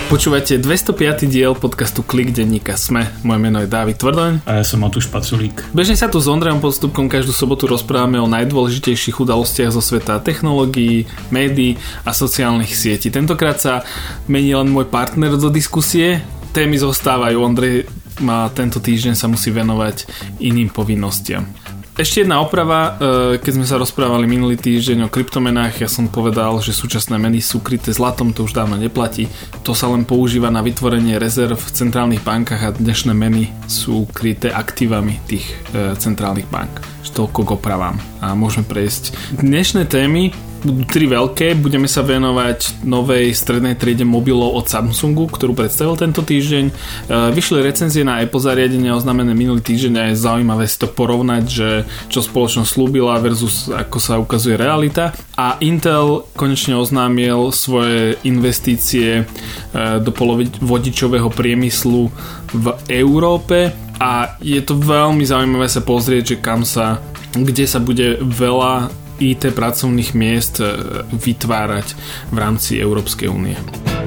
Počúvate 205. diel podcastu Klik denníka SME. Moje meno je Dávid Tvrdoň. A ja som Matúš Paculík. Bežne sa tu s Ondrejom Podstupkom každú sobotu rozprávame o najdôležitejších udalostiach zo sveta technológií, médií a sociálnych sietí. Tentokrát sa mení len môj partner do diskusie. Témy zostávajú. Ondrej tento týždeň sa musí venovať iným povinnostiam. Ešte jedna oprava, keď sme sa rozprávali minulý týždeň o kryptomenách, ja som povedal, že súčasné meny sú kryté zlatom, to už dávno neplatí. To sa len používa na vytvorenie rezerv v centrálnych bankách a dnešné meny sú kryté aktívami tých centrálnych bank. Toľko k opravám. A môžeme prejsť. Dnešné témy budú 3 veľké. Budeme sa venovať novej strednej triede mobilov od Samsungu, ktorú predstavil tento týždeň. Vyšli recenzie na Apple zariadenia oznámené minulý týždeň a je zaujímavé si to porovnať, že čo spoločnosť slúbila versus ako sa ukazuje realita. A Intel konečne oznámil svoje investície do polovodičového priemyslu v Európe a je to veľmi zaujímavé sa pozrieť, že kde sa bude veľa IT pracovných miest vytvárať v rámci Európskej únie.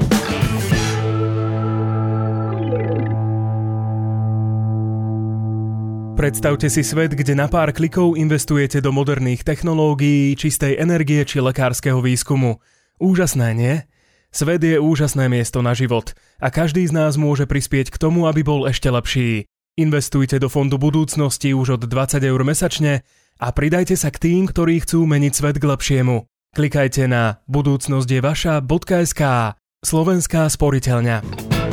Predstavte si svet, kde na pár klikov investujete do moderných technológií, čistej energie či lekárskeho výskumu. Úžasné, nie? Svet je úžasné miesto na život a každý z nás môže prispieť k tomu, aby bol ešte lepší. Investujte do fondu budúcnosti už od 20 eur mesačne a pridajte sa k tým, ktorí chcú meniť svet k lepšiemu. Klikajte na budúcnosťjevaša.sk. Slovenská sporiteľňa.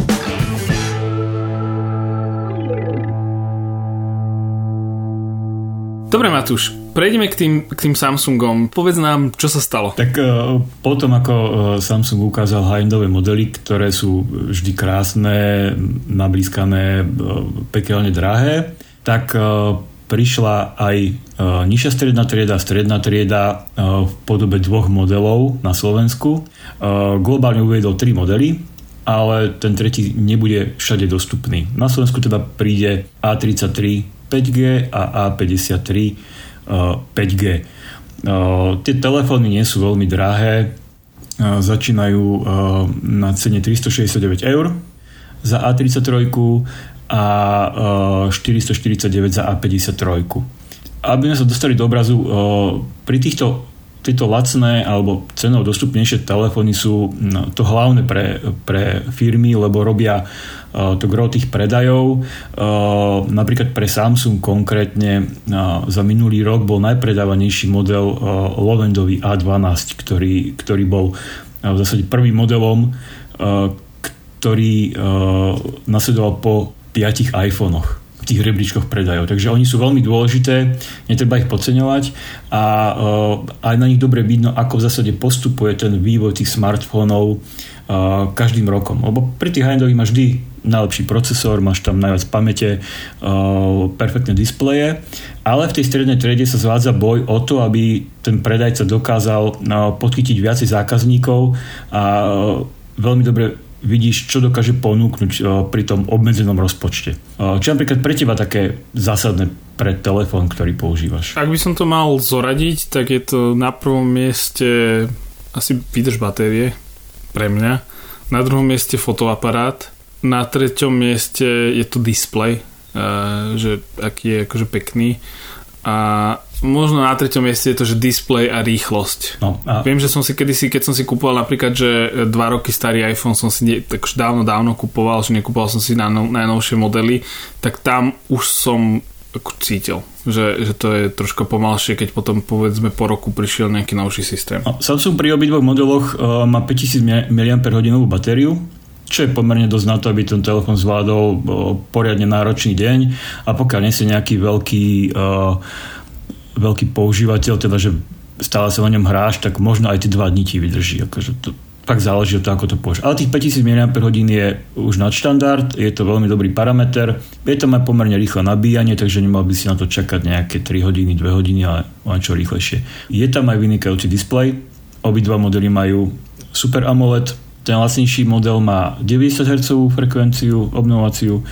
Dobre, Matúš, prejdeme k tým Samsungom. Povedz nám, čo sa stalo. Tak potom, ako Samsung ukázal high-endové modely, ktoré sú vždy krásne, nablískané, pekelne drahé, tak prišla aj nižšia stredná trieda v podobe 2 modelov na Slovensku. Globálne uviedol 3 modely, ale ten tretí nebude všade dostupný. Na Slovensku teda príde A33 5G a A53 5G. Tie telefóny nie sú veľmi drahé, začínajú na cene 369 eur za A33 a 449 za A53. Aby sme sa dostali do obrazu, pri tieto lacné alebo cenou dostupnejšie telefóny sú to hlavné pre firmy, lebo robia to gro tých predajov. Napríklad pre Samsung konkrétne za minulý rok bol najpredávanejší model low-endový A12, ktorý bol v zásade prvým modelom, ktorý nasledoval po 5 iPhonech v tých rebríčkoch predajov. Takže oni sú veľmi dôležité, netreba ich podceňovať a aj na nich dobre vidno, ako v zásade postupuje ten vývoj tých smartfónov každým rokom. Lebo pri tých high-endových máš vždy najlepší procesor, máš tam najviac pamäte, perfektné displeje, ale v tej strednej triede sa zvádza boj o to, aby ten predajca dokázal podchytiť viacej zákazníkov a veľmi dobre vidíš, čo dokáže ponúknuť pri tom obmedzenom rozpočte. Čo napríklad pre teba také zásadné pre telefón, ktorý používaš? Ak by som to mal zoradiť, tak je to na prvom mieste asi výdrž batérie pre mňa, na druhom mieste fotoaparát, na treťom mieste je to displej, že aký je akože pekný, a možno na treťom mieste je to, že displej a rýchlosť. No, a viem, že som si kedysi, keď som si kúpoval napríklad, že 2 roky starý iPhone som si tak už dávno kúpoval, že nekúpoval som si najnovšie modely, tak tam už som cítil, že to je troška pomalšie, keď potom povedzme po roku prišiel nejaký novší systém. Samsung pri obidvoch modeloch má 5000 mAh batériu, čo je pomerne dosť na to, aby ten telefón zvládol poriadne náročný deň, a pokiaľ nie si nejaký veľký používateľ, teda že stále sa o ňom hráš, tak možno aj tie 2 dní ti vydrží. Akože to tak záleží od toho, ako to používaš. Ale tých 5000 mAh je už nadštandard, je to veľmi dobrý parameter, je to aj pomerne rýchle nabíjanie, takže nemal by si na to čakať nejaké 3 hodiny, 2 hodiny, ale len čo rýchlejšie. Je tam aj vynikajúci displej, obidva modely majú Super AMOLED. Ten lacnejší model má 90 Hz frekvenciu obnovaciu,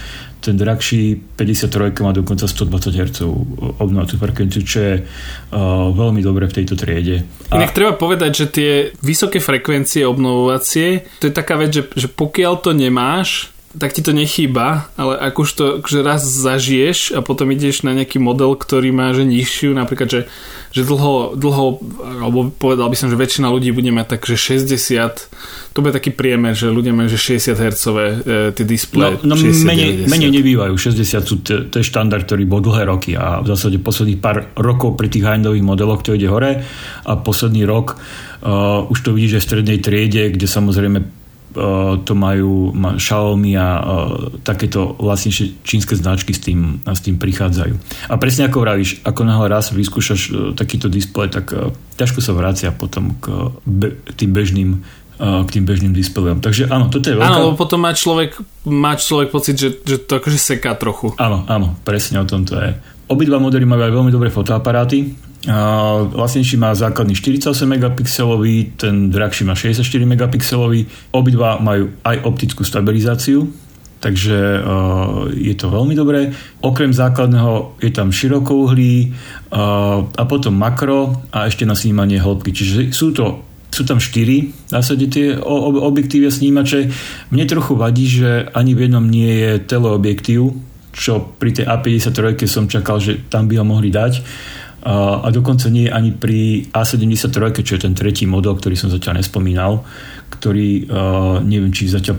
ten drahší 53 má dokonca 120 Hz obnovaciu frekvenciu, čo je veľmi dobre v tejto triede. Inak treba povedať, že tie vysoké frekvencie obnovovacie, to je taká vec, že pokiaľ to nemáš, tak ti to nechýba, ale ak už to že raz zažiješ a potom ideš na nejaký model, ktorý má že nižšiu, napríklad, že dlho, alebo povedal by som, že väčšina ľudí bude mať tak, že 60, to bude taký priemer, že ľudia majú že 60 Hz tie displeje. No menej nebývajú, 60 sú to je štandard, ktorý bol dlhé roky a v zásade posledných pár rokov pri tých high-endových modeloch to ide hore a posledný rok už to vidíš aj v strednej triede, kde samozrejme to majú Xiaomi a takéto vlastne čínske značky s tým prichádzajú. A presne ako vravíš, ako náhle raz vyskúšaš takýto displej, tak ťažko sa vracia potom k tým bežným displejom. Takže áno, toto je veľká... Áno, lebo potom má človek pocit, že to akože seká trochu. Áno, presne o tom to je. Obidva modely majú aj veľmi dobré fotoaparáty. Vlastnejší má základný 48 megapixelový, ten drahší má 64 megapixelový. Obidva majú aj optickú stabilizáciu, takže je to veľmi dobré. Okrem základného je tam širokouhlý a potom makro a ešte na snímanie hĺbky. Čiže sú tam 4 v zásade tie objektívy a snímače. Mne trochu vadí, že ani v jednom nie je teleobjektív, čo pri tej A53 som čakal, že tam by ho mohli dať. A dokonca nie ani pri A73, čo je ten tretí model, ktorý som zatiaľ nespomínal, ktorý neviem, či zatiaľ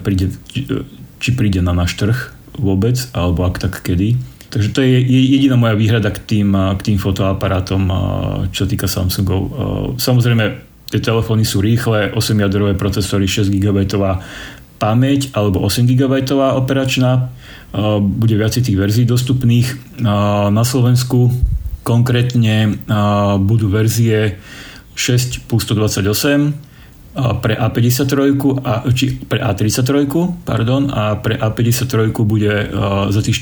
príde na náš trh vôbec, alebo ak tak kedy. Takže to je jediná moja výhrada k tým fotoaparátom, čo týka Samsungov. Samozrejme, tie telefóny sú rýchle, 8-jadrové procesory, 6 GB pamäť alebo 8 GB operačná. Bude viac tých verzií dostupných. Na Slovensku konkrétne budú verzie 6 plus 128 pre A53 pre A33 a pre A53 bude za tých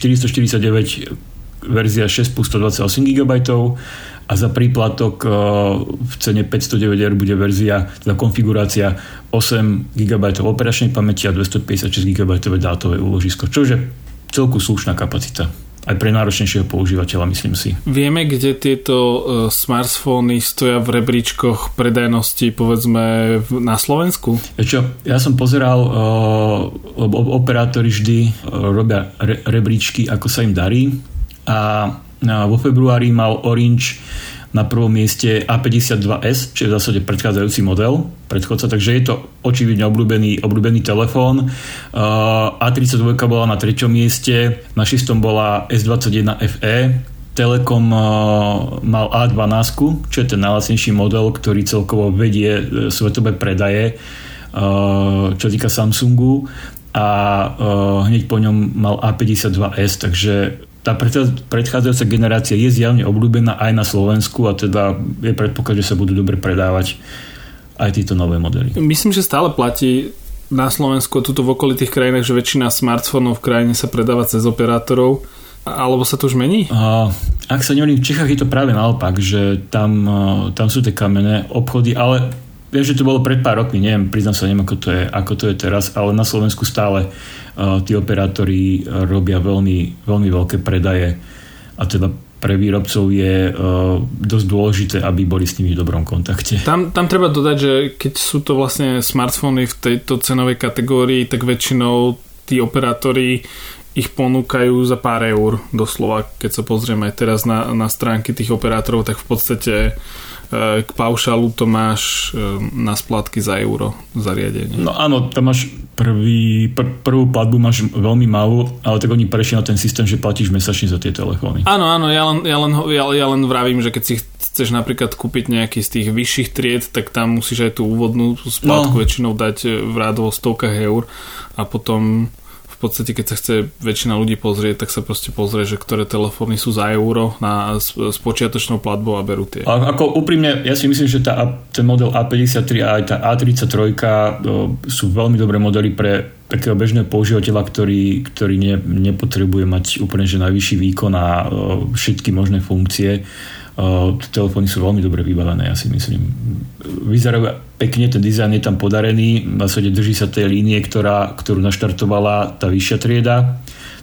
449 verzia 6 plus 128 GB a za príplatok v cene 509 € bude verzia, teda konfigurácia 8 GB operačnej pamäti a 256 GB dátové úložisko, čo je celku slušná kapacita. Aj pre náročnejšieho používateľa, myslím si. Vieme, kde tieto smartfóny stoja v rebríčkoch predajnosti, povedzme, na Slovensku? Ja som pozeral, lebo operátori vždy robia rebríčky, ako sa im darí. A vo februári mal Orange na prvom mieste A52s, čo je v zásade predchádzajúci model, predchodca, takže je to očividne obľúbený telefón. A32 bola na 3. mieste, na 6. bola S21 FE, Telekom mal A12, čo je ten najlacnejší model, ktorý celkovo vedie svetové predaje, čo týka Samsungu, a hneď po ňom mal A52s, takže tá predchádzajúca generácia je zjavne obľúbená aj na Slovensku a teda je predpoklad, že sa budú dobre predávať aj tieto nové modely. Myslím, že stále platí na Slovensku a tuto v okolitých krajinách, že väčšina smartfónov v krajine sa predáva cez operátorov, alebo sa to už mení? Ak sa nemýlim, v Čechách je to práve naopak, že tam sú tie kamenné obchody, ale viem, že to bolo pred pár rokmi, priznám sa, neviem, ako to je teraz, ale na Slovensku stále tí operátori robia veľmi, veľmi veľké predaje a teda pre výrobcov je dosť dôležité, aby boli s nimi v dobrom kontakte. Tam treba dodať, že keď sú to vlastne smartfóny v tejto cenovej kategórii, tak väčšinou tí operátori ich ponúkajú za pár eur doslova. Keď sa pozrieme aj teraz na stránky tých operátorov, tak v podstate k paušalu to máš na splátky za euro zariadenie. No áno, tam máš prvú platbu máš veľmi malú, ale tak oni prešli na ten systém, že platíš mesačne za tie telefóny. Áno, ja len vravím, že keď si chceš napríklad kúpiť nejaký z tých vyšších tried, tak tam musíš aj tú úvodnú splátku väčšinou dať v rádovo 100 eur a potom v podstate, keď sa chce väčšina ľudí pozrieť, tak sa proste pozrie, že ktoré telefóny sú za euro s počiatočnou platbou a berú tie. A ako úprimne, ja si myslím, že ten model A53 a aj tá A33 sú veľmi dobré modely pre takého bežného používateľa, ktorý nepotrebuje mať úplne že najvyšší výkon a všetky možné funkcie. Telefóny sú veľmi dobre vybavené, ja si myslím. Vyzerajú pekne, ten dizajn je tam podarený, v zásade drží sa tej línie, ktorú naštartovala tá vyššia trieda,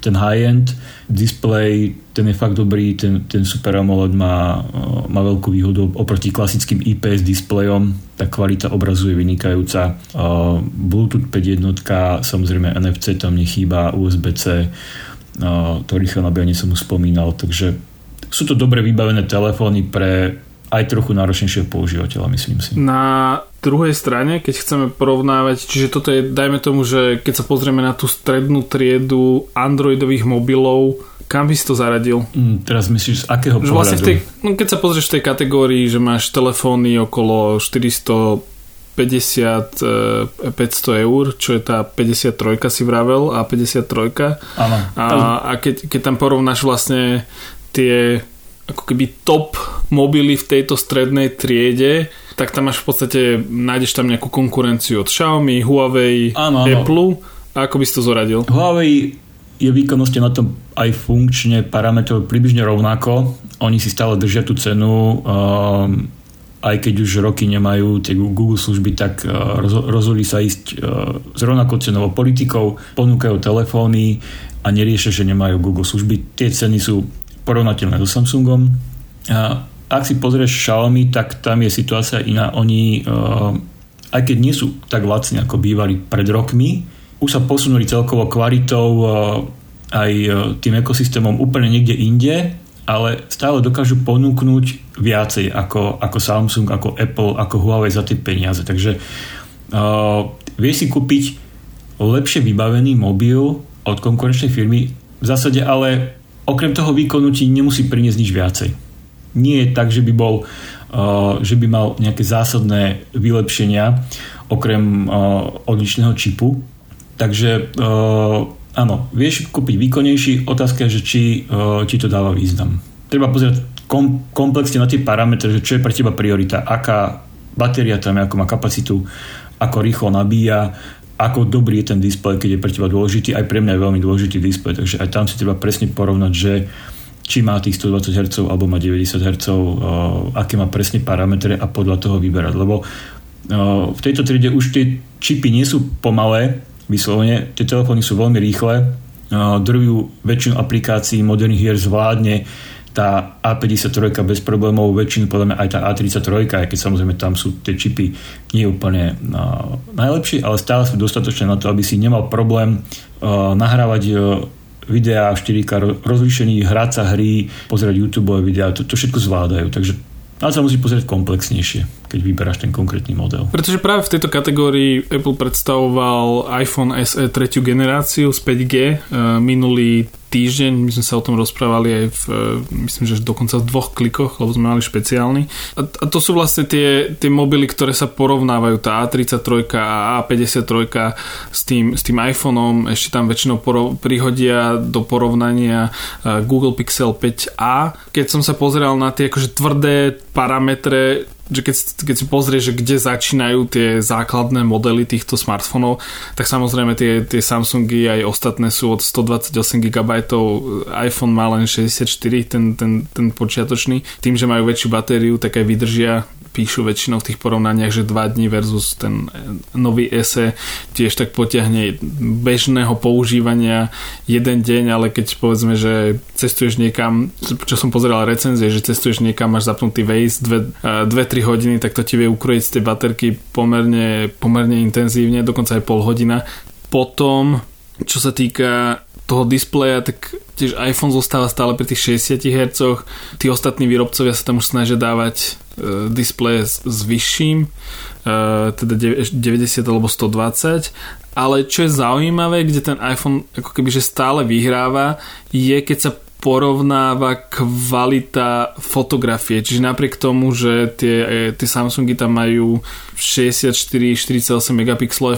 ten high-end display, ten je fakt dobrý, ten Super AMOLED má veľkú výhodu oproti klasickým IPS displejom, tá kvalita obrazu je vynikajúca. Bluetooth 5.1, samozrejme NFC tam nechýba, USB-C, to rýchle nabíjanie som už spomínal, takže sú to dobre vybavené telefóny pre aj trochu náročnejšieho používateľa, myslím si. Na druhej strane, keď chceme porovnávať, čiže toto je, dajme tomu, že keď sa pozrieme na tú strednú triedu androidových mobilov, kam by si to zaradil? Teraz myslíš z akého pohľadu? Vlastne keď sa pozrieš v tej kategórii, že máš telefóny okolo 450, 500 eur, čo je tá 53 si vravel, a 53. Áno. A keď tam porovnáš vlastne tie ako keby top mobily v tejto strednej triede, tak tam máš v podstate, nájdeš tam nejakú konkurenciu od Xiaomi, Huawei, Apple. A ako by si to zoradil? Huawei je výkonnosti na tom aj funkčne parametrov približne rovnako. Oni si stále držia tú cenu, aj keď už roky nemajú tie Google služby, tak rozhodli sa ísť s rovnakou cenovou politikou, ponúkajú telefóny a neriešia, že nemajú Google služby. Tie ceny sú porovnateľné so Samsungom. Ak si pozrieš Xiaomi, tak tam je situácia iná. Oni, aj keď nie sú tak lacní, ako bývali pred rokmi, už sa posunuli celkovo kvalitou aj tým ekosystémom úplne niekde inde, ale stále dokážu ponúknuť viacej ako Samsung, ako Apple, ako Huawei za tie peniaze. Takže vieš si kúpiť lepšie vybavený mobil od konkurenčnej firmy, v zásade ale okrem toho výkonu ti nemusí priniesť nič viacej. Nie je tak, že by mal nejaké zásadné vylepšenia okrem odlišného čipu. Takže áno, vieš kúpiť výkonnejší, otázka je, že či to dáva význam. Treba pozerať komplexne na tie parametre, že čo je pre teba priorita, aká batéria tam je, ako má kapacitu, ako rýchlo nabíja, ako dobrý je ten displej, keď je pre teba dôležitý. Aj pre mňa je veľmi dôležitý displej, takže aj tam si treba presne porovnať, že či má tých 120 Hz alebo má 90 Hz, aké má presne parametre a podľa toho vyberať. Lebo v tejto triede už tie čipy nie sú pomalé, vyslovene, tie telefóny sú veľmi rýchle, drvujú väčšinu aplikácií moderných hier zvládne tá A53 bez problémov, väčšinu podľa mňa aj tá A33, aj keď samozrejme tam sú tie čipy nie úplne najlepšie, ale stále sú dostatočné na to, aby si nemal problém nahrávať videá v 4K rozlíšení, hrať sa hry, pozerať YouTube videá, to všetko zvládajú, takže ale sa musí pozrieť komplexnejšie, keď vyberáš ten konkrétny model. Pretože práve v tejto kategórii Apple predstavoval iPhone SE 3. generáciu z 5G minulý týždeň, my sme sa o tom rozprávali aj myslím, že dokonca v 2 klikoch, lebo sme mali špeciálny. A to sú vlastne tie mobily, ktoré sa porovnávajú, tá A33 a A53 s tým iPhoneom, ešte tam väčšinou prihodia do porovnania Google Pixel 5a. Keď som sa pozeral na tie akože tvrdé parametre, že keď si pozrieš, že kde začínajú tie základné modely týchto smartfónov, tak samozrejme tie Samsungy aj ostatné sú od 128 GB, iPhone má len 64, ten počiatočný. Tým, že majú väčšiu batériu, tak aj vydržia, píšu väčšinou v tých porovnaniach, že 2 dní versus ten nový SE tiež tak potiahne bežného používania 1 deň, ale keď povedzme, že cestuješ niekam, čo som pozeral recenzie, že cestuješ niekam, máš zapnutý Waze 2-3 hodiny, tak to ti vie ukrojiť z tej baterky pomerne intenzívne, dokonca aj pol hodina. Potom, čo sa týka toho displeja, tak tiež iPhone zostáva stále pri tých 60 Hz. Tí ostatní výrobcovia sa tam už snažia dávať displeje s vyšším, teda 90 alebo 120. Ale čo je zaujímavé, kde ten iPhone ako keby že stále vyhráva, je keď sa porovnáva kvalita fotografie. Čiže napriek tomu, že tie Samsungy tam majú 64-48 megapixelové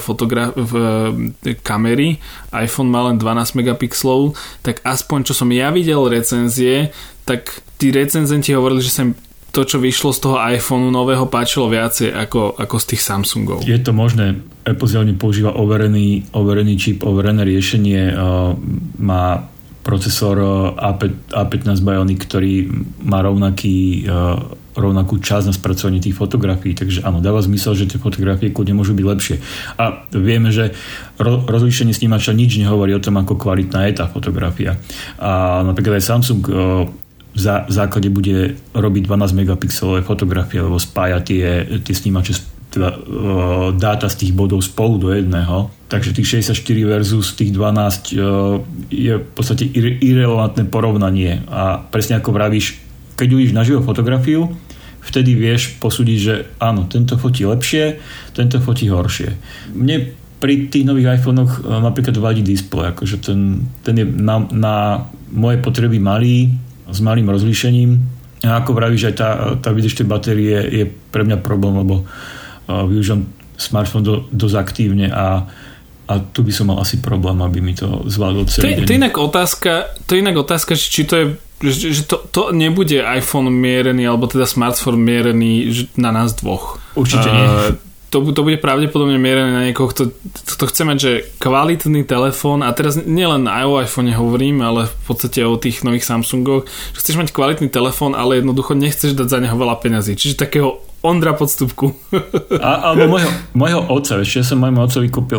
kamery, iPhone má len 12 megapixelov, tak aspoň čo som ja videl recenzie, tak tí recenzenti hovorili, že sa im to, čo vyšlo z toho iPhoneu nového, páčilo viacej ako z tých Samsungov. Je to možné. Apple zjavne používa overený čip, overené riešenie, má procesor A15 Bionic, ktorý má rovnakú časť na spracovanie tých fotografií, takže áno, dáva zmysel, že tie fotografie kľudne môžu byť lepšie. A vieme, že rozlíšenie snímača nič nehovorí o tom, ako kvalitná je tá fotografia. A napríklad aj Samsung v základe bude robiť 12 megapixelové fotografie, alebo spája tie snímače, teda dáta z tých bodov spolu do jedného. Takže tých 64 versus tých 12 je v podstate irelevantné porovnanie. A presne ako vravíš, keď uvidíš naživo fotografiu, vtedy vieš posúdiť, že áno, tento fotí lepšie, tento fotí horšie. Mne pri tých nových iPhone-och napríklad vadí displej, akože ten je na moje potreby malý, s malým rozlíšením. A ako vravíš, aj tá výdrž tej batérie je pre mňa problém, lebo využívam smartfón dosť aktívne a tu by som mal asi problém, aby mi to zvládol celý deň. To je inak otázka, či to je, že to nebude iPhone mierený, alebo teda smartfón mierený na nás dvoch. Určite nie. To bude pravdepodobne mierené na niekoho, kto chce mať, že kvalitný telefón, a teraz nielen o iPhone hovorím, ale v podstate o tých nových Samsungoch, že chceš mať kvalitný telefón, ale jednoducho nechceš dať za neho veľa peňazí. Čiže takého Ondra Podstupku. Alebo môjho otca, ešte ja som môjmu otcovi kúpil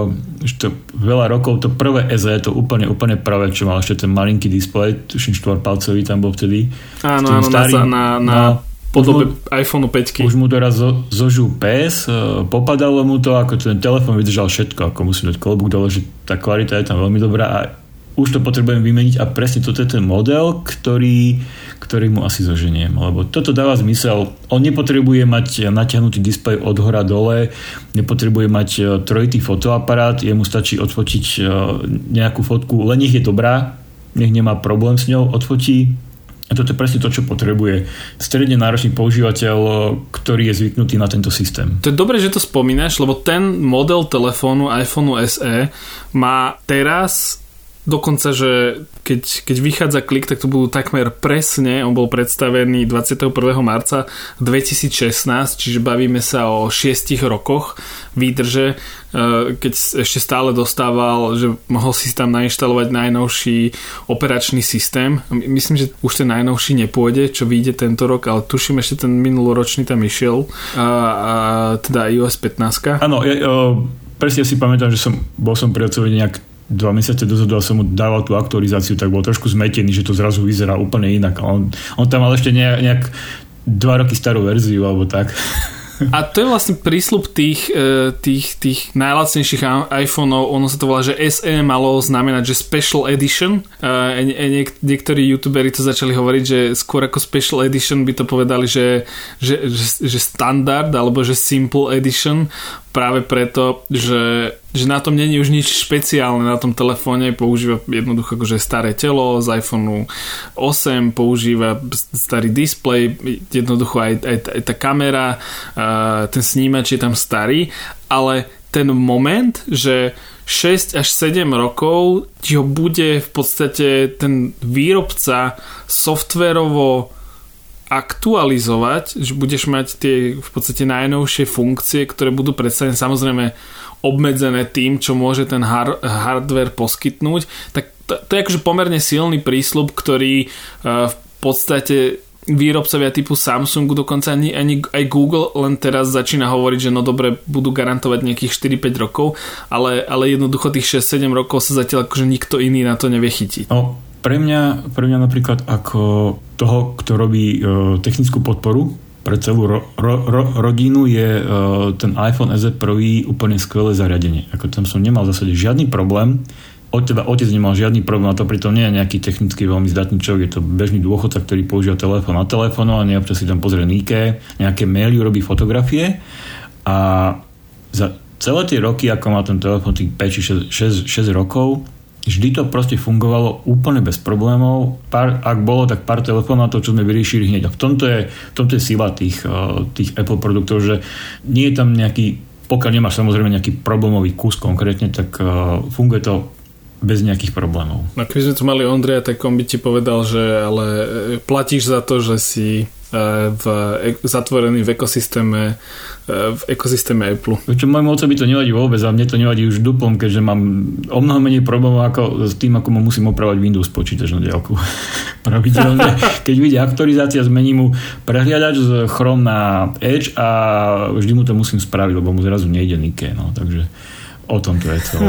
veľa rokov to prvé SE, to úplne prvé, čo mal ešte ten malinký displej, tuším 4-palcový tam bol vtedy. Áno, na podobe iPhone 5. Už mu teraz zožil pes, popadalo mu to, ako ten telefon vydržal všetko, ako musím dať klobúk dole, že tá kvalita je tam veľmi dobrá a už to potrebujem vymeniť a presne toto je ten model, ktorý mu asi zoženiem, lebo toto dáva zmysel. On nepotrebuje mať natiahnutý displej od hora dole, nepotrebuje mať trojitý fotoaparát, jemu stačí odfotiť nejakú fotku, len nech je dobrá, nech nemá problém s ňou, odfotí. A toto je presne to, čo potrebuje stredne náročný používateľ, ktorý je zvyknutý na tento systém. To je dobré, že to spomínaš, lebo ten model telefónu iPhone SE má teraz dokonca, že keď vychádza klik, tak to budú takmer presne, on bol predstavený 21. marca 2016, čiže bavíme sa o 6 rokoch výdrže, keď ešte stále dostával, že mohol si tam nainštalovať najnovší operačný systém. Myslím, že už ten najnovší nepôjde, čo vyjde tento rok, ale tuším, ešte ten minuloročný tam išiel, teda iOS 15. Áno, presne si pamätám, že bol som pri otcovi nejak 2 mesiace dozadu a som mu dával tú aktualizáciu, tak bol trošku zmetený, že to zrazu vyzerá úplne inak. On tam mal ešte nejak 2 roky starú verziu alebo tak. A to je vlastne prísľub tých najlacnejších iPhoneov, ono sa to volá, že SE malo znamenať, že Special Edition. Niektorí youtuberi to začali hovoriť, že skôr ako Special Edition by to povedali, že standard alebo že Simple Edition, práve preto, že na tom není už nič špeciálne na tom telefóne, používa jednoducho akože staré telo z iPhone 8, používa starý displej, jednoducho aj tá kamera, ten snímač je tam starý, ale ten moment, že 6 až 7 rokov ti ho bude v podstate ten výrobca softvérovo aktualizovať, že budeš mať tie v podstate najnovšie funkcie, ktoré budú predstavené samozrejme obmedzené tým, čo môže ten hardware poskytnúť, tak to je akože pomerne silný prísľub, ktorý v podstate výrobcovia typu Samsungu, dokonca ani aj Google len teraz začína hovoriť, že no dobre, budú garantovať nejakých 4-5 rokov, ale jednoducho tých 6-7 rokov sa zatiaľ akože nikto iný na to nevie chytiť. No, pre mňa napríklad ako toho, kto robí technickú podporu pre celú rodinu, je ten iPhone SE prvý úplne skvelé zariadenie. Ako tam som nemal v zásade žiadny problém. Otec nemal žiadny problém, a to pritom nie je nejaký technicky veľmi zdatný človek, je to bežný dôchodca, ktorý používa telefón na telefonovanie, občas si tam pozrie Nike, nejaké maily, robí fotografie a za celé tie roky, ako má ten telefón, tých 5-6 rokov, vždy to proste fungovalo úplne bez problémov. Ak bolo, tak pár telefónov, čo sme vyriešili hneď. A v tomto je sila tých Apple produktov, že nie je tam nejaký, pokiaľ nemáš samozrejme nejaký problémový kus konkrétne, tak funguje to bez nejakých problémov. No keď sme tu mali Ondreja, tak on by ti povedal, že ale platíš za to, že si zatvorený v ekosystéme Apple. Čo môjmu otcovi to nevadí vôbec a mne to nevadí už duplom, keďže mám o mnoho menej problémov ako s tým, ako mu musím opravovať Windows počítač na diaľku. Pravidelne. Keď vidie aktualizácia, zmení mu prehliadač z Chrome na Edge a vždy mu to musím spraviť, lebo mu zrazu nejde Nike. No, takže o tom to je celé.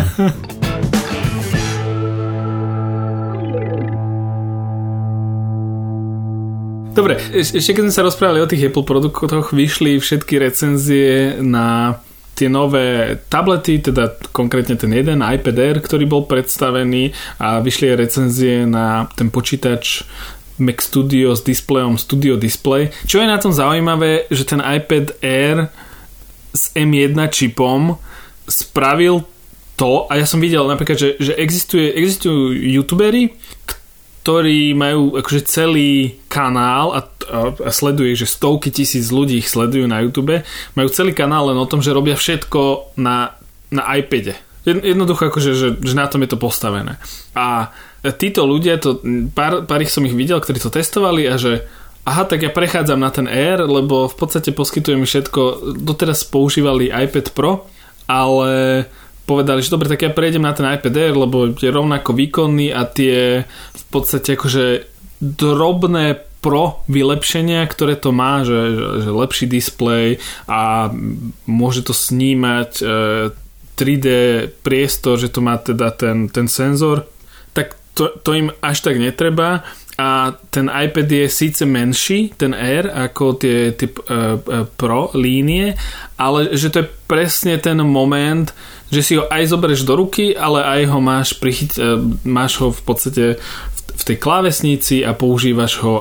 Dobre, ešte keď sme sa rozprávali o tých Apple produktoch, vyšli všetky recenzie na tie nové tablety, teda konkrétne ten jeden iPad Air, ktorý bol predstavený, a vyšli aj recenzie na ten počítač Mac Studio s displejom Studio Display. Čo je na tom zaujímavé, že ten iPad Air s M1 čipom spravil to, a ja som videl napríklad, že existujú youtuberi, ktorí majú akože celý kanál a sleduje, že stovky tisíc ľudí ich sledujú na YouTube, majú celý kanál len o tom, že robia všetko na iPade. Jednoducho akože, že na tom je to postavené. A títo ľudia, pár ich som ich videl, ktorí to testovali, a že aha, tak ja prechádzam na ten Air, lebo v podstate poskytujem všetko, doteraz používali iPad Pro, ale povedali, že dobre, tak ja prejdem na ten iPad Air, lebo je rovnako výkonný a tie v podstate akože drobné pro vylepšenia, ktoré to má, že lepší displej a môže to snímať 3D priestor, že to má teda ten senzor, tak to im až tak netreba. A ten iPad je síce menší, ten Air, ako tie Pro línie, ale že to je presne ten moment, že si ho aj zoberieš do ruky, ale aj ho máš ho v podstate v tej klávesnici a používaš ho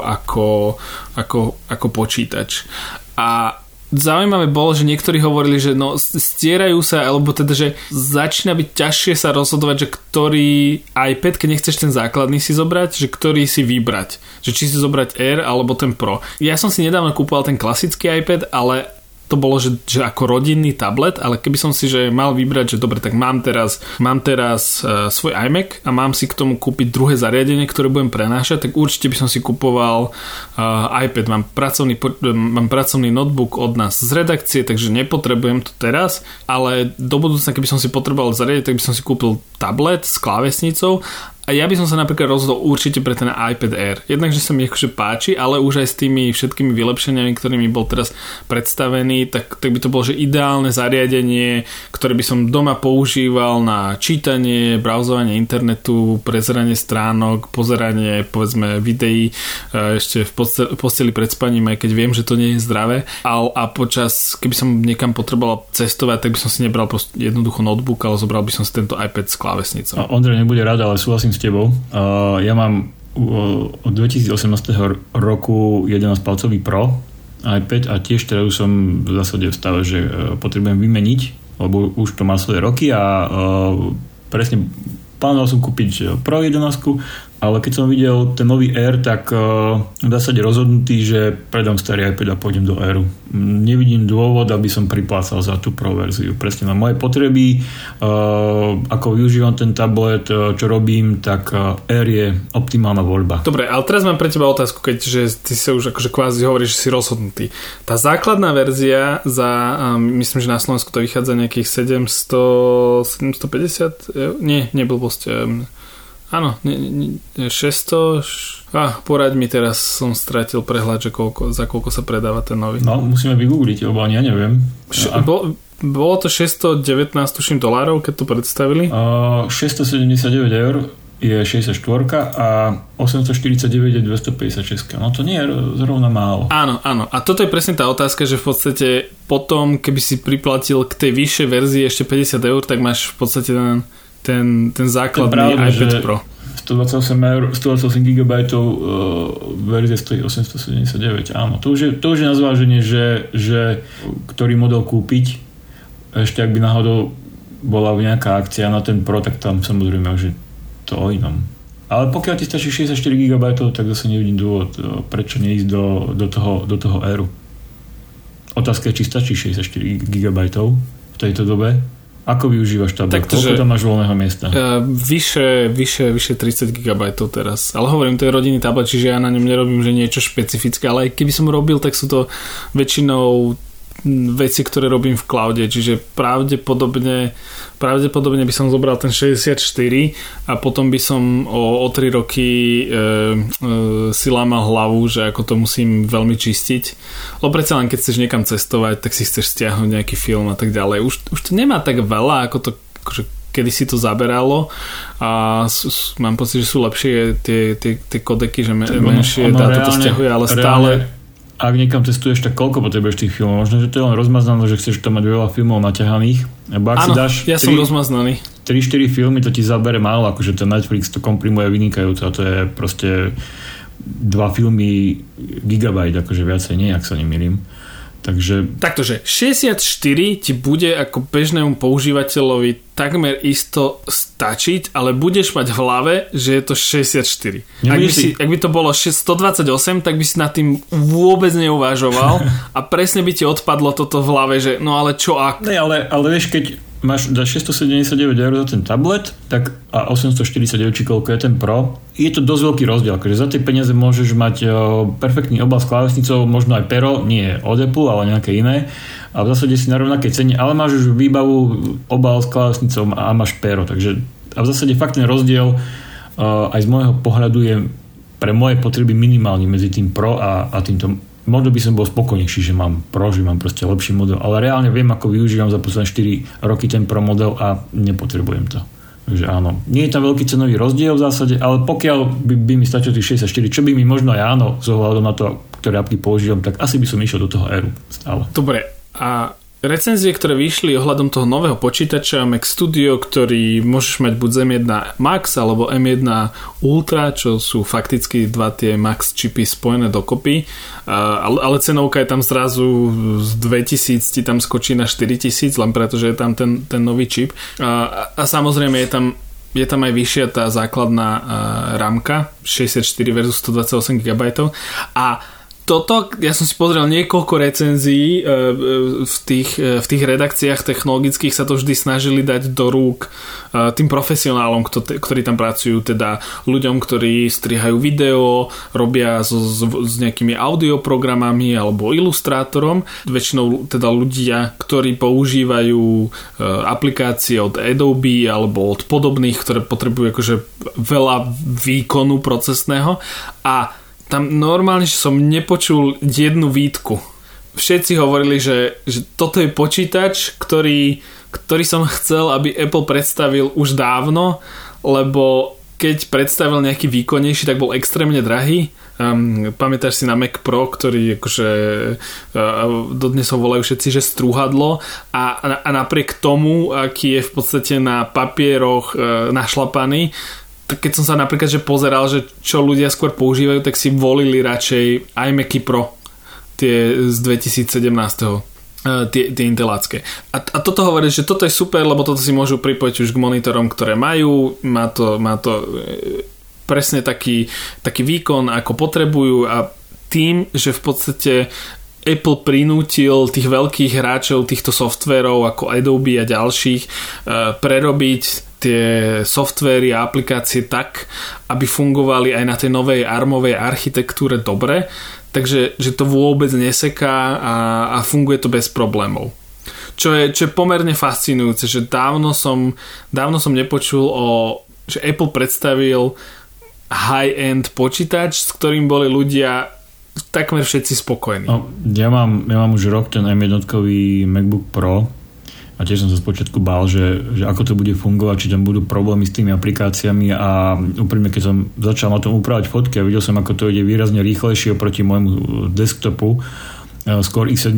ako počítač. A zaujímavé bolo, že niektorí hovorili, že no stierajú sa, alebo teda, že začína byť ťažšie sa rozhodovať, že ktorý iPad, keď nechceš ten základný si zobrať, že ktorý si vybrať. Že či si zobrať Air alebo ten Pro. Ja som si nedávno kúpoval ten klasický iPad, ale to bolo, že ako rodinný tablet, ale keby som si že mal vybrať, že dobre, tak mám teraz svoj iMac a mám si k tomu kúpiť druhé zariadenie, ktoré budem prenášať, tak určite by som si kupoval iPad. Mám pracovný notebook od nás z redakcie, takže nepotrebujem to teraz, ale do budúcna, keby som si potreboval zariadiť, tak by som si kúpil tablet s klávesnicou. A ja by som sa napríklad rozhodol určite pre ten iPad Air. Jednak, že sa mi akože páči, ale už aj s tými všetkými vylepšeniami, ktorými bol teraz predstavený, tak by to bolo, že ideálne zariadenie, ktoré by som doma používal na čítanie, browsovanie internetu, prezeranie stránok, pozeranie, povedzme, videí ešte v posteli pred spaním, aj keď viem, že to nie je zdravé. A počas, keby som niekam potreboval cestovať, tak by som si nebral jednoducho notebook, ale zobral by som si tento iPad s klávesnicou. Ondrej nebude rád, ale súhlasím s tebou. Ja mám od 2018 roku 11-palcový Pro iPad a tiež teraz som v zásade v stave, že potrebujem vymeniť, lebo už to má svoje roky a presne plánoval som kúpiť Pro 11, ale keď som videl ten nový Air, tak v zásade rozhodnutý, že predám starý iPad a pôjdem do Airu. Nevidím dôvod, aby som priplácal za tú Pro verziu. Presne na moje potreby, ako využívam ten tablet, čo robím, tak Air je optimálna voľba. Dobre, ale teraz mám pre teba otázku, keďže ty sa už akože kvázi hovoríš, že si rozhodnutý. Tá základná verzia myslím, že na Slovensku to vychádza nejakých 750 nie blbosť. Áno, 600... poraď mi, teraz som stratil prehľad, že za koľko sa predáva ten nový. No, musíme vygoogliť, lebo ani ja neviem. Bolo to 619, tuším, dolárov, keď to predstavili? 679 eur je 64 a 849 je 256. No to nie je zrovna málo. Áno. A toto je presne tá otázka, že v podstate potom, keby si priplatil k tej vyššej verzii ešte 50 eur, tak máš v podstate ten základný iPad Pro. 128 GB verzie stojí 879. Áno, to už je na zváženie, že ktorý model kúpiť. Ešte ak by náhodou bola nejaká akcia na ten Pro, tak tam samozrejme už je to o inom. Ale pokiaľ ti stačí 64 GB, tak zase nevidím dôvod, prečo neísť do toho Airu. Otázka je, či stačí 64 GB v tejto dobe. Ako využívaš tablet? Koľko tam máš voľného miesta? Vyše 30 GB teraz. Ale hovorím, to je rodinný tablet, čiže ja na ňom nerobím, že niečo špecifické, ale aj keby som robil, tak sú to väčšinou veci, ktoré robím v cloude, čiže pravdepodobne by som zobral ten 64 a potom by som o 3 roky si lámal hlavu, že ako to musím veľmi čistiť. Lebo predsa len keď chceš niekam cestovať, tak si chceš stiahnuť nejaký film a tak ďalej. Už to nemá tak veľa, ako to akože kedy si to zaberalo a mám pocit, že sú lepšie tie kodeky, že menšie dáta to stiahuje, ale stále ak niekam testuješ, tak koľko potrebuješ tých filmov? Možno, že to je len rozmaznané, že chceš tam mať veľa filmov naťahaných. Áno, ja som rozmaznaný. 3-4 filmy, to ti zabere málo, akože ten Netflix to komprimuje vynikajúco a to je proste 2 filmy gigabyte, akože viacej nie, ak sa nemýlim. Takže... Taktože 64 ti bude ako bežnému používateľovi takmer isto stačiť, ale budeš mať v hlave, že je to 64. Ak by to bolo 128, tak by si nad tým vôbec neuvažoval a presne by ti odpadlo toto v hlave, že no ale čo ak? Ne, ale vieš, keď máš 679 € za ten tablet tak a 849, či koľko je ten Pro, je to dosť veľký rozdiel. Akože za tie peniaze môžeš mať perfektný obal s klávesnicou, možno aj pero, nie od Apple, ale nejaké iné. A v zásade si na rovnakej cene, ale máš už výbavu obal s klávesnicou a máš pero. Takže a v zásade fakt ten rozdiel aj z môjho pohľadu je pre moje potreby minimálny medzi tým Pro a týmto. Možno by som bol spokojnejší, že mám Pro, že mám proste lepší model, ale reálne viem, ako využívam za posledné 4 roky ten Pro model a nepotrebujem to. Takže áno, nie je tam veľký cenový rozdiel v zásade, ale pokiaľ by mi stačilo tých 64, čo by mi možno aj áno, z ohľadom na to, ktoré apky používam, tak asi by som išiel do toho Airu stále. Dobre, a recenzie, ktoré vyšli ohľadom toho nového počítača Mac Studio, ktorý môžeš mať buď z M1 Max alebo M1 Ultra, čo sú fakticky dva tie Max čipy spojené dokopy, ale cenovka je tam zrazu z 2000 ti tam skočí na 4000, len preto, že je tam ten nový čip. A samozrejme je tam aj vyššia tá základná ramka 64 versus 128 GB a toto, ja som si pozrel niekoľko recenzií v tých redakciách technologických sa to vždy snažili dať do rúk tým profesionálom, ktorí tam pracujú, teda ľuďom, ktorí strihajú video, robia s nejakými audioprogramami alebo ilustrátorom, väčšinou teda ľudia, ktorí používajú aplikácie od Adobe alebo od podobných, ktoré potrebujú akože veľa výkonu procesného a tam normálne, že som nepočul jednu výtku. Všetci hovorili, že toto je počítač, ktorý som chcel, aby Apple predstavil už dávno, lebo keď predstavil nejaký výkonnejší, tak bol extrémne drahý. Pamätáš si na Mac Pro, ktorý akože dodnes ho volajú všetci, že strúhadlo a napriek tomu, aký je v podstate na papieroch našlapaný, keď som sa napríklad pozeral, že čo ľudia skôr používajú, tak si volili radšej iMacy Pro tie z 2017. Tie intelácké. A toto hovorí, že toto je super, lebo toto si môžu pripojiť už k monitorom, ktoré majú, má to presne taký výkon, ako potrebujú a tým, že v podstate Apple prinútil tých veľkých hráčov týchto softverov ako Adobe a ďalších prerobiť tie softvery a aplikácie tak, aby fungovali aj na tej novej ARMovej architektúre dobre, takže že to vôbec neseká a funguje to bez problémov. Čo je pomerne fascinujúce, že dávno som nepočul že Apple predstavil high-end počítač, s ktorým boli ľudia takmer všetci spokojní. No, ja mám už rok ten M1-kový MacBook Pro a tiež som sa spočiatku bál, že ako to bude fungovať, či tam budú problémy s tými aplikáciami a úprimne, keď som začal na tom upravať fotky a videl som, ako to ide výrazne rýchlejšie oproti môjmu desktopu, skôr i7,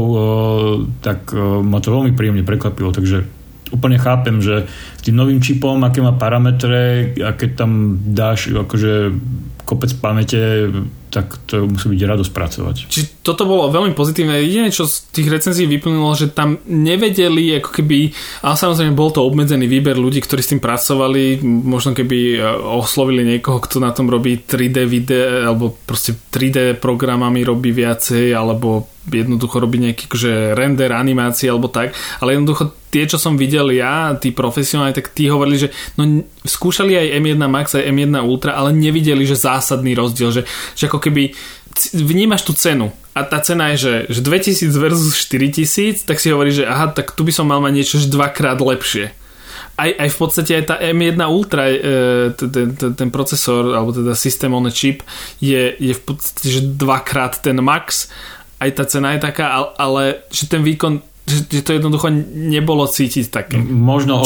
tak ma to veľmi príjemne prekvapilo, takže úplne chápem, že s tým novým čipom, aké má parametre a keď tam dáš akože kopec pamäte, tak to musí byť radosť pracovať. Čiže toto bolo veľmi pozitívne. Jediné, čo z tých recenzií vyplnulo, že tam nevedeli, ako keby, ale samozrejme bol to obmedzený výber ľudí, ktorí s tým pracovali, možno keby oslovili niekoho, kto na tom robí 3D video, alebo proste 3D programami robí viacej, alebo jednoducho robí nejaký že render, animácie alebo tak, ale jednoducho tie, čo som videl ja, tí profesionáli, tak tí hovorili, že no, skúšali aj M1 Max, aj M1 Ultra, ale nevideli, že zásadný rozdiel, že ako keby vnímaš tú cenu a tá cena je, že 2000 versus 4000, tak si hovorí, že aha, tak tu by som mal mať niečo dvakrát lepšie. Aj v podstate aj tá M1 Ultra, ten procesor, alebo teda systém on a chip je v podstate, že dvakrát ten Max. Aj tá cena je taká, ale že ten výkon, že to jednoducho nebolo cítiť také. Možno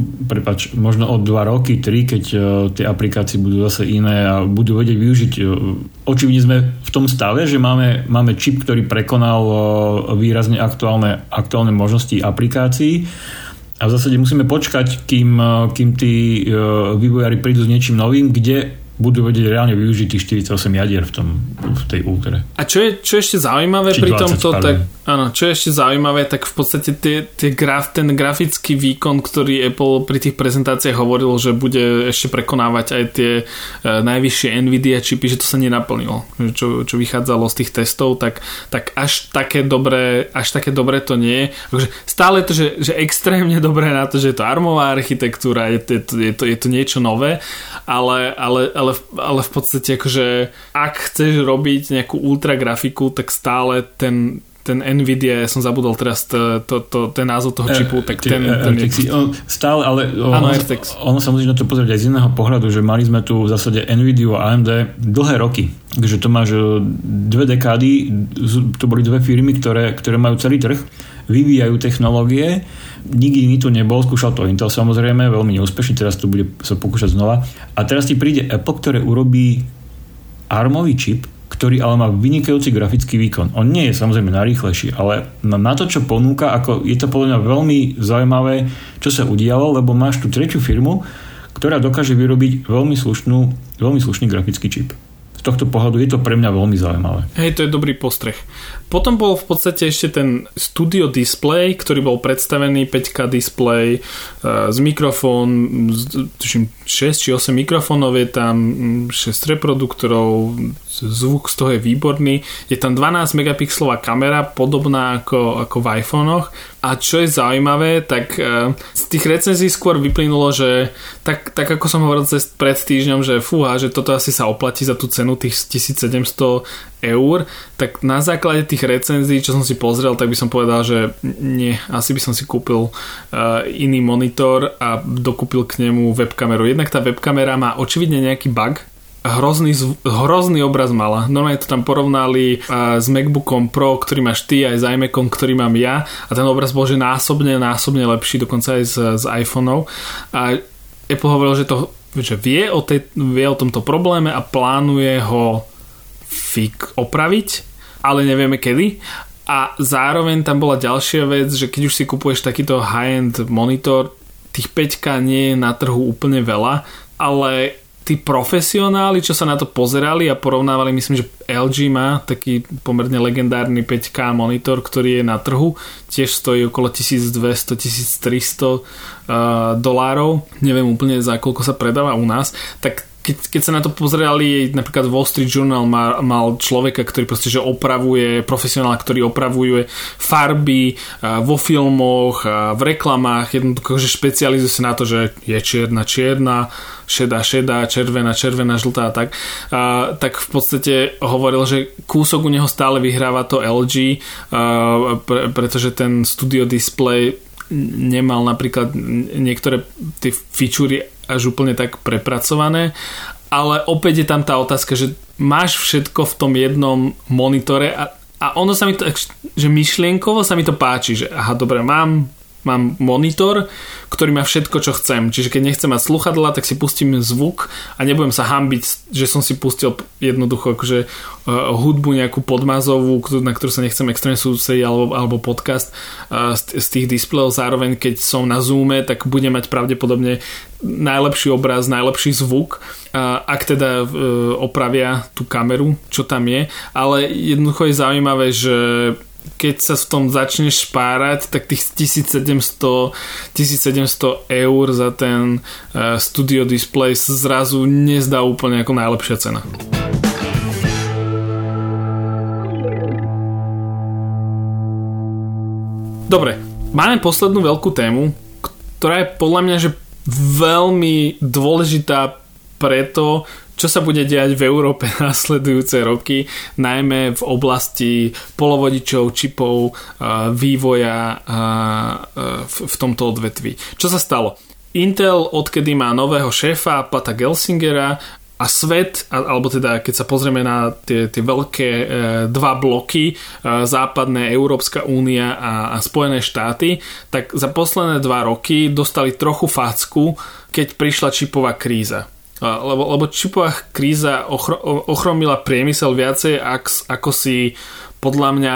o 2 roky, 3, keď tie aplikácie budú zase iné a budú vedieť využiť. Očividne sme v tom stave, že máme čip, ktorý prekonal výrazne aktuálne možnosti aplikácií a v zásade musíme počkať, kým tí vývojári prídu s niečím novým, kde budú vedieť reálne využiť tých 48 jadier v tej Ultre. A čo je ešte zaujímavé pri tomto, tak áno, čo je ešte zaujímavé, tak v podstate ten grafický výkon, ktorý Apple pri tých prezentáciách hovoril, že bude ešte prekonávať aj tie najvyššie Nvidia čipy, že to sa nenaplnilo. Čo vychádzalo z tých testov, tak až také dobré to nie je. Takže stále to, že extrémne dobré na to, že je to ARMová architektúra, je to niečo nové, ale v podstate akože ak chceš robiť nejakú ultra grafiku, tak stále ten Nvidia, ja som zabudol teraz ten názov toho čipu, tak ten RTX, stále, ale ono sa musí na to pozrieť aj z iného pohľadu, že mali sme tu v zásade Nvidia a AMD dlhé roky, takže to máš 2 dekády, to boli 2 firmy, ktoré majú celý trh, vyvíjajú technológie, nikdy tu nebol, skúšal to Intel samozrejme, veľmi neúspešne, teraz to bude sa pokúšať znova. A teraz ti príde Apple, ktoré urobí ARMový čip, ktorý ale má vynikajúci grafický výkon. On nie je samozrejme najrýchlejší, ale na to, čo ponúka, je to podľa mňa veľmi zaujímavé, čo sa udialo, lebo máš tu tretiu firmu, ktorá dokáže vyrobiť veľmi slušný grafický čip. Z tohto pohľadu je to pre mňa veľmi zaujímavé. Hej, to je dobrý postreh. Potom bol v podstate ešte ten Studio Display, ktorý bol predstavený, 5K display s mikrofón, 6 či 8 mikrofónov je tam, 6 reproduktorov, zvuk z toho je výborný. Je tam 12 megapixelová kamera, podobná ako v iPhonech. A čo je zaujímavé, tak z tých recenzií skôr vyplynulo, že tak ako som hovoril pred týždňom, že fúha, že toto asi sa oplatí za tú cenu tých 1700 eur, tak na základe tých recenzií, čo som si pozrel, tak by som povedal, že nie, asi by som si kúpil iný monitor a dokúpil k nemu webkameru. Jednak tá webkamera má očividne nejaký bug, hrozný obraz mala. Normálne to tam porovnali s MacBookom Pro, ktorý máš ty, aj s iMacom, ktorý mám ja, a ten obraz bol že násobne lepší, dokonca aj z iPhoneov. A Apple hovoril, že vie o tomto probléme a plánuje ho opraviť, ale nevieme kedy. A zároveň tam bola ďalšia vec, že keď už si kupuješ takýto high-end monitor, tých 5K nie je na trhu úplne veľa, ale tí profesionáli, čo sa na to pozerali a porovnávali, myslím, že LG má taký pomerne legendárny 5K monitor, ktorý je na trhu, tiež stojí okolo $1200-1300, neviem úplne za koľko sa predáva u nás, tak keď sa na to pozerali, napríklad Wall Street Journal mal človeka, ktorý proste že opravuje, profesionál, ktorý opravuje farby vo filmoch, v reklamách, jednoducho, že špecializuje sa na to, že je čierna, šedá, červená, žltá a tak. Tak v podstate hovoril, že kúsok u neho stále vyhráva to LG, pretože ten Studio Display nemal napríklad niektoré tie featurey až úplne tak prepracované, ale opäť je tam tá otázka, že máš všetko v tom jednom monitore a ono sa mi to, že myšlienkovo sa mi to páči, že aha, dobre, mám Mám monitor, ktorý má všetko, čo chcem. Čiže keď nechcem mať sluchadlá, tak si pustím zvuk a nebudem sa hanbiť, že som si pustil jednoducho akože hudbu nejakú podmazovú, na ktorú sa nechcem extrémne sústrediť, alebo podcast z tých displejov. Zároveň keď som na Zoome, tak budem mať pravdepodobne najlepší obraz, najlepší zvuk, ak teda opravia tú kameru, čo tam je. Ale jednoducho je zaujímavé, že keď sa v tom začneš špárať, tak tých 1700 eur za ten studio display zrazu nezdá úplne ako najlepšia cena. Dobre, máme poslednú veľkú tému, ktorá je podľa mňa že veľmi dôležitá preto, čo sa bude diať v Európe nasledujúce roky, najmä v oblasti polovodičov, čipov, vývoja v tomto odvetví. Čo sa stalo? Intel, odkedy má nového šéfa, Pata Gelsingera, a svet, alebo teda keď sa pozrieme na tie veľké dva bloky, západné, Európska únia a Spojené štáty, tak za posledné 2 roky dostali trochu facku, keď prišla čipová kríza. Lebo čipová kríza ochromila priemysel viacej, ako si podľa mňa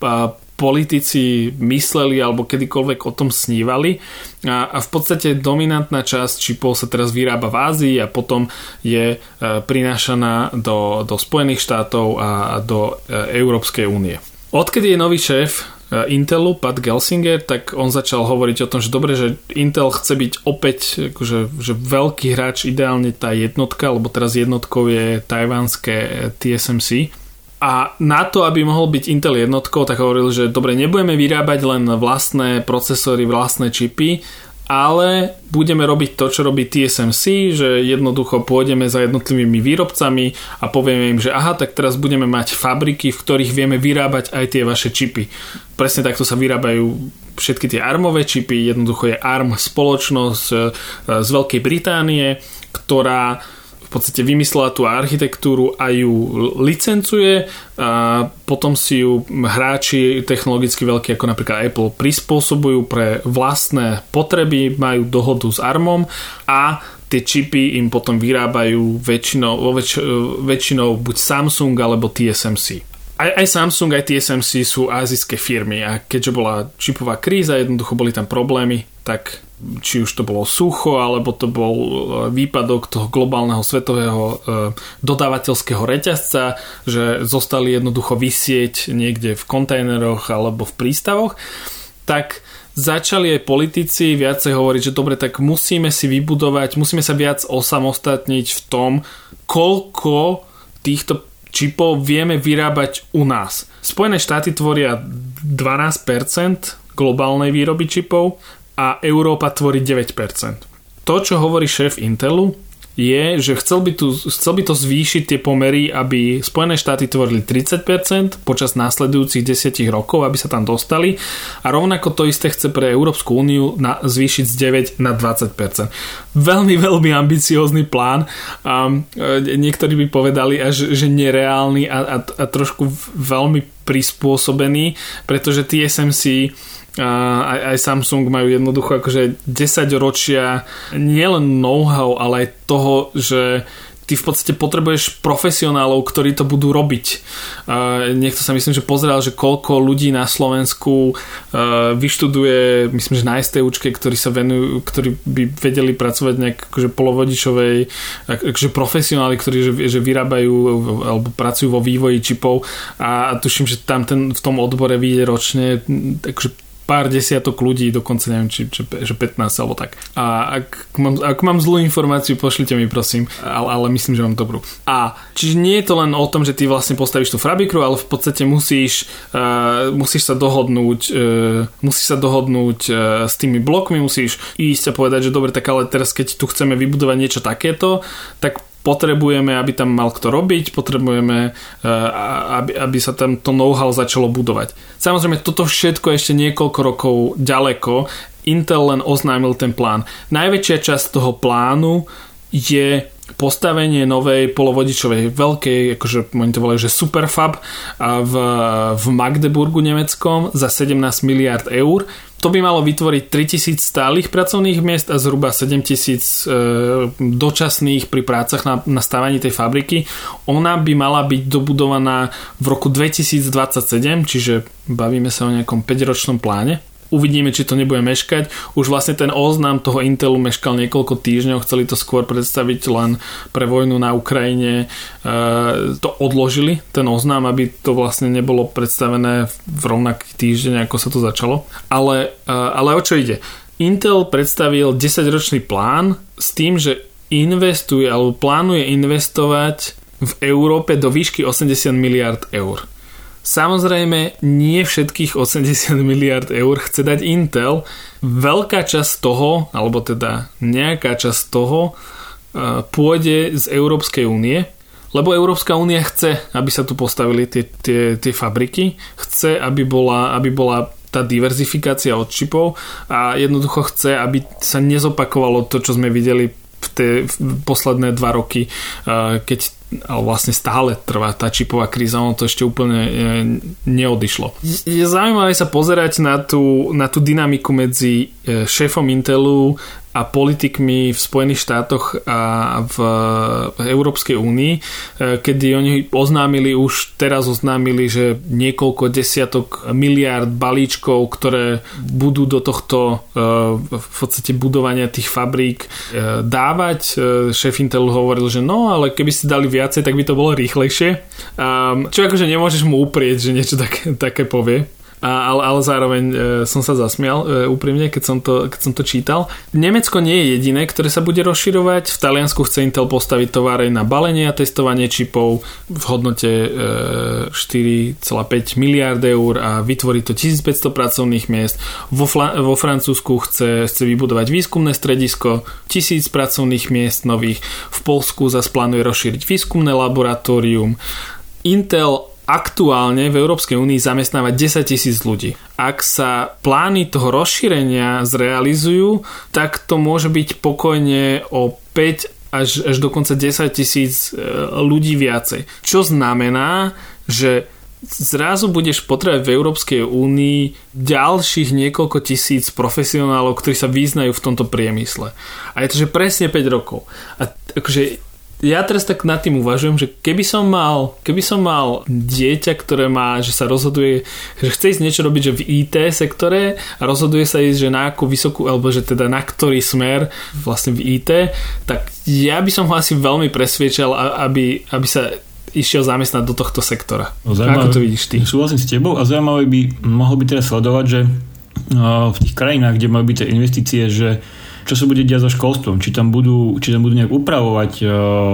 politici mysleli alebo kedykoľvek o tom snívali. A v podstate dominantná časť čipov sa teraz vyrába v Ázii a potom je prinášaná do Spojených štátov a do Európskej únie. Odkedy je nový šéf Intelu, Pat Gelsinger, tak on začal hovoriť o tom, že dobre, že Intel chce byť opäť akože, že veľký hráč, ideálne tá jednotka, lebo teraz jednotkou je tajvanské TSMC. A na to, aby mohol byť Intel jednotkou, tak hovoril, že dobre, nebudeme vyrábať len vlastné procesory, vlastné čipy, ale budeme robiť to, čo robí TSMC, že jednoducho pôjdeme za jednotlivými výrobcami a povieme im, že aha, tak teraz budeme mať fabriky, v ktorých vieme vyrábať aj tie vaše čipy. Presne takto sa vyrábajú všetky tie ARMové čipy, jednoducho je ARM spoločnosť z Veľkej Británie, ktorá v podstate vymyslela tú architektúru a ju licencuje a potom si ju hráči technologicky veľkí ako napríklad Apple prispôsobujú pre vlastné potreby, majú dohodu s ARMom a tie čipy im potom vyrábajú väčšinou buď Samsung alebo TSMC. Aj Samsung, aj TSMC sú ázijské firmy a keďže bola čipová kríza, jednoducho boli tam problémy, tak či už to bolo sucho, alebo to bol výpadok toho globálneho svetového dodávateľského reťazca, že zostali jednoducho visieť niekde v kontajneroch alebo v prístavoch, tak začali aj politici viacej hovoriť, že dobre, tak musíme sa viac osamostatniť v tom, koľko týchto čipov vieme vyrábať u nás. Spojené štáty tvoria 12% globálnej výroby čipov a Európa tvorí 9%. To, čo hovorí šéf Intelu, je, že chcel by to zvýšiť tie pomery, aby Spojené štáty tvorili 30% počas následujúcich 10 rokov, aby sa tam dostali a rovnako to isté chce pre Európsku úniu zvýšiť z 9 na 20%. Veľmi, veľmi ambiciózny plán. Niektorí by povedali až, že nereálny a trošku veľmi prispôsobený, pretože TSMC aj Samsung majú jednoducho akože 10 ročia nielen know-how, ale aj toho, že ty v podstate potrebuješ profesionálov, ktorí to budú robiť. Niekto sa myslím, že pozeral, že koľko ľudí na Slovensku vyštuduje, myslím, že na STUčke, ktorí sa venujú, ktorí by vedeli pracovať nejak akože polovodičovej, akože profesionáli, ktorí že vyrábajú alebo pracujú vo vývoji čipov a tuším, že tam v tom odbore vyjde ročne akože pár desiatok ľudí, dokonca neviem, že 15 alebo tak. A ak mám zlú informáciu, pošlite mi prosím, ale myslím, že mám dobrú. A čiže nie je to len o tom, že ty vlastne postavíš tú fabriku, ale v podstate musíš sa dohodnúť s tými blokmi, musíš ísť a povedať, že dobre, tak ale teraz keď tu chceme vybudovať niečo takéto, tak potrebujeme, aby tam mal kto robiť, potrebujeme, aby sa tam to know-how začalo budovať. Samozrejme, toto všetko ešte niekoľko rokov ďaleko. Intel len oznámil ten plán. Najväčšia časť toho plánu je postavenie novej polovodičovej veľkej, akože oni to volajú, že superfab v Magdeburgu nemeckom za 17 miliard eur. To by malo vytvoriť 3000 stálych pracovných miest a zhruba 7000 dočasných pri prácach na stávaní tej fabriky. Ona by mala byť dobudovaná v roku 2027, čiže bavíme sa o nejakom 5-ročnom pláne. Uvidíme, či to nebude meškať. Už vlastne ten oznám toho Intelu meškal niekoľko týždňov, chceli to skôr predstaviť len pre vojnu na Ukrajine. To odložili, ten oznám, aby to vlastne nebolo predstavené v rovnaký týždeň, ako sa to začalo. Ale o čo ide? Intel predstavil 10-ročný plán s tým, že investuje alebo plánuje investovať v Európe do výšky 80 miliard eur. Samozrejme, nie všetkých 80 miliard eur chce dať Intel. Veľká časť toho, alebo teda nejaká časť toho pôjde z Európskej únie, lebo Európska únia chce, aby sa tu postavili tie fabriky, chce, aby bola tá diverzifikácia od čipov a jednoducho chce, aby sa nezopakovalo to, čo sme videli v posledné 2 roky, keď vlastne stále trvá tá čipová kríza, ono to ešte úplne neodišlo. Je zaujímavé sa pozerať na tú dynamiku medzi šéfom Intelu a politikmi v Spojených štátoch a v Európskej únii, kedy oni teraz oznámili, že niekoľko desiatok miliárd balíčkov, ktoré budú do tohto v podstate budovania tých fabrík dávať. Šéf Intelu hovoril, že no, ale keby ste dali viacej, tak by to bolo rýchlejšie. Čo akože nemôžeš mu uprieť, že niečo také povie. Ale zároveň som sa zasmial úprimne, keď som to čítal. Nemecko nie je jediné, ktoré sa bude rozširovať. V Taliansku chce Intel postaviť továreň na balenie a testovanie čipov v hodnote 4,5 miliard eur a vytvoriť to 1500 pracovných miest. Vo Francúzsku chce vybudovať výskumné stredisko, 1000 pracovných miest nových. V Poľsku zase plánuje rozšíriť výskumné laboratórium. Intel aktuálne v Európskej únii zamestnáva 10 000 ľudí. Ak sa plány toho rozšírenia zrealizujú, tak to môže byť pokojne o 5 až dokonca 10 000 ľudí viacej. Čo znamená, že zrazu budeš potrebovať v Európskej únii ďalších niekoľko tisíc profesionálov, ktorí sa vyznajú v tomto priemysle. A je to, že presne 5 rokov. A akože ja teraz tak nad tým uvažujem, že keby som mal dieťa, ktoré že sa rozhoduje, že chce ísť niečo robiť, že v IT sektore a rozhoduje sa ísť, že na akú vysokú, alebo že teda na ktorý smer vlastne v IT, tak ja by som ho asi veľmi presviečal, aby sa išiel zamestnať do tohto sektora. Ako to vidíš ty? Súhlasím s tebou a zaujímavé by mohol byť teraz sledovať, že v tých krajinách, kde majú byť tie investície, že čo sa bude diať so školstvom, či tam budú nejak upravovať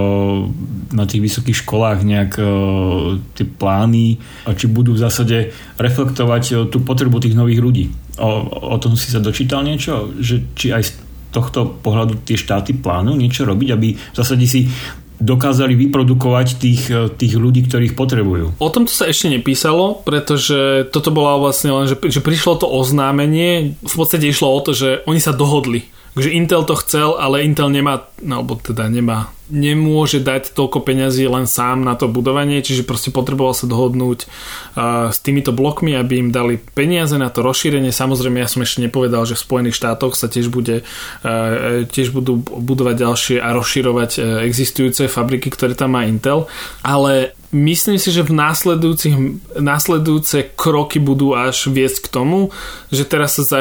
na tých vysokých školách nejak tie plány a či budú v zásade reflektovať tú potrebu tých nových ľudí. O tom si sa dočítal niečo? Že či aj z tohto pohľadu tie štáty plánujú niečo robiť, aby v zásade si dokázali vyprodukovať tých ľudí, ktorých potrebujú. O tomto sa ešte nepísalo, pretože toto bolo vlastne len, že prišlo to oznámenie, v podstate išlo o to, že oni sa dohodli. Takže Intel to chcel, ale Intel nemôže dať toľko peňazí len sám na to budovanie, čiže proste potreboval sa dohodnúť s týmito blokmi, aby im dali peniaze na to rozšírenie. Samozrejme, ja som ešte nepovedal, že v Spojených štátoch sa tiež budú budovať ďalšie a rozširovať existujúce fabriky, ktoré tam má Intel, ale myslím si, že v následujúce kroky budú až viesť k tomu, že teraz sa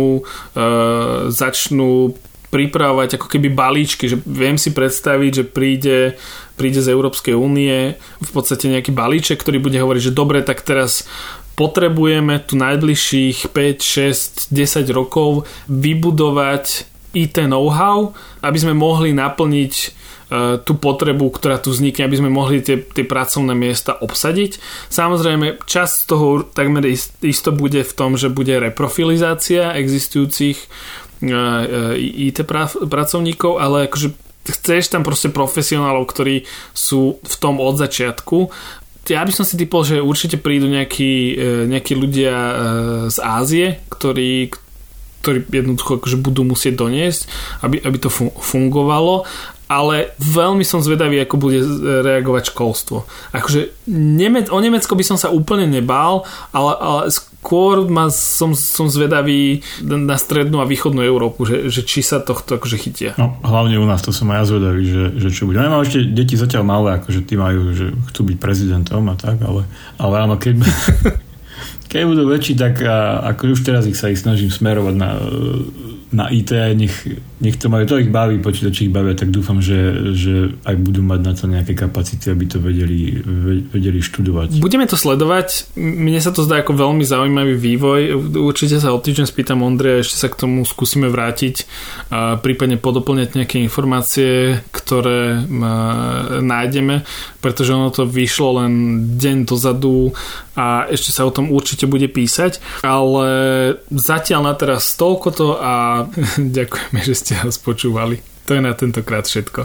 začnú pripravovať ako keby balíčky, že viem si predstaviť, že príde z Európskej únie v podstate nejaký balíček, ktorý bude hovoriť, že dobre, tak teraz potrebujeme tu najbližších 5, 6, 10 rokov vybudovať IT know-how, aby sme mohli naplniť tú potrebu, ktorá tu vznikne, aby sme mohli tie pracovné miesta obsadiť. Samozrejme, časť z toho takmer isto bude v tom, že bude reprofilizácia existujúcich IT pracovníkov, ale akože chceš tam proste profesionálov, ktorí sú v tom od začiatku. Ja by som si typol, že určite prídu nejakí ľudia z Ázie, ktorí jednoducho akože budú musieť doniesť, aby to fungovalo. ale veľmi som zvedavý, ako bude reagovať školstvo. Akože o Nemecko by som sa úplne nebál, ale skôr som zvedavý na strednú a východnú Európu, že či sa tohto akože chytia. No, hlavne u nás, to som aj ja zvedavý, že čo bude. Ja mám ešte deti zatiaľ malé, akože tí majú, že chcú byť prezidentom a tak, ale áno, keď budú väčší, tak akože už teraz sa ich snažím smerovať na IT, nech to majú, to ich baví, počítači ich bavia, tak dúfam, že aj budú mať na to nejaké kapacity, aby to vedeli študovať. Budeme to sledovať, mne sa to zdá ako veľmi zaujímavý vývoj, určite sa o týždeň spýtam Ondreja, ešte sa k tomu skúsime vrátiť, prípadne podoplňať nejaké informácie, ktoré nájdeme, pretože ono to vyšlo len deň dozadu a ešte sa o tom určite bude písať, ale zatiaľ na teraz toľkoto a ďakujeme, že ste nás počúvali. To je na tentokrát všetko.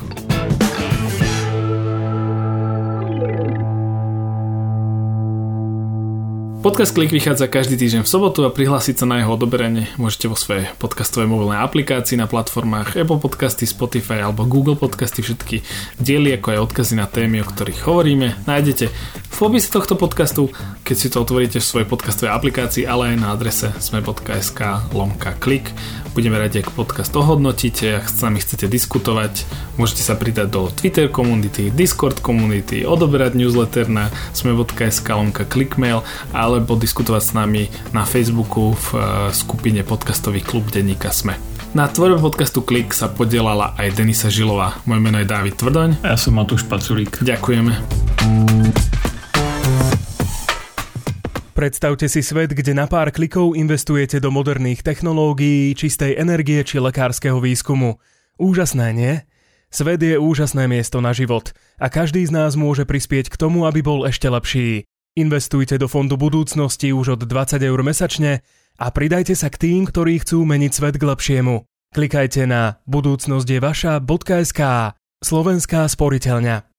Podcast Klik vychádza každý týždeň v sobotu a prihlásiť sa na jeho odoberanie môžete vo svojej podcastovej mobilnej aplikácii na platformách Apple Podcasty, Spotify alebo Google Podcasty. Všetky diely, ako aj odkazy na témy, o ktorých hovoríme, nájdete v popise tohto podcastu, keď si to otvoríte v svojej podcastovej aplikácii, ale aj na adrese sme.sk/klik. Budeme radi, ak podcast ohodnotíte, ak s nami chcete diskutovať, môžete sa pridať do Twitter komunity, Discord komunity, odoberať newsletter na sme.sk/klikmail, alebo diskutovať s nami na Facebooku v skupine podcastový klub denníka Sme. Na tvorbe podcastu Klik sa podielala aj Denisa Žilová. Moje meno je Dávid Tvrdoň. A ja som Matúš Paculík. Ďakujeme. Predstavte si svet, kde na pár klikov investujete do moderných technológií, čistej energie či lekárskeho výskumu. Úžasné, nie? Svet je úžasné miesto na život a každý z nás môže prispieť k tomu, aby bol ešte lepší. Investujte do fondu budúcnosti už od 20 € mesačne a pridajte sa k tým, ktorí chcú meniť svet k lepšiemu. Klikajte na budúcnosťjevaša.sk. Slovenská sporiteľňa.